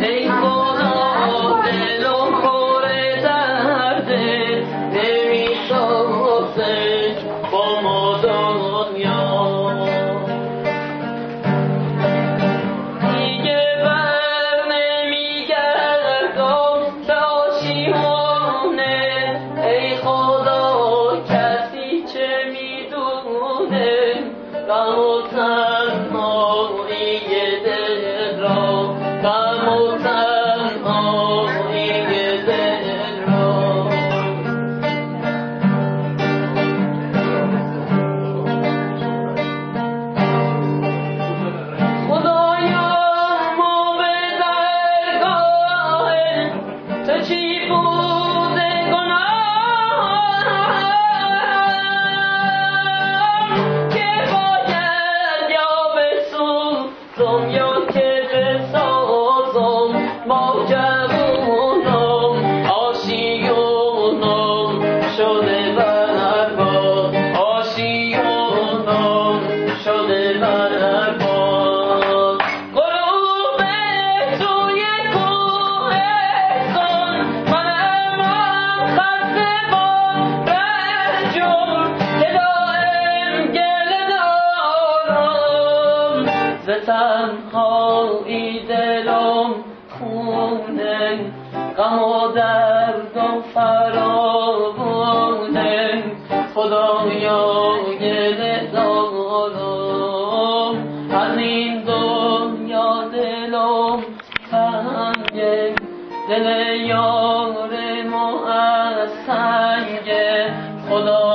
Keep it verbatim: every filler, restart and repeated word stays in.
ای خدا دل و پر درده نمیسازه با ما دنیا دیگه بر نمیگردم داشیمونه ای خدا کسی چه میدونه غم و تنهایی دل را غم و تنهایی دل را خدایا ما به درگاه تو چی بوده گناهم که باید یا بسوزم یا که بسازم ما جوونم آشیونم شده برباد آشیونم شده برباد غروب توی کوهستان منم خسته با رنجور که دائم گله دارم ز تنهایی دلم خونه غم و درد و فراوونه خدایا گله دارم از این دنیا دلم تنگه دل یار ما از سنگه خدا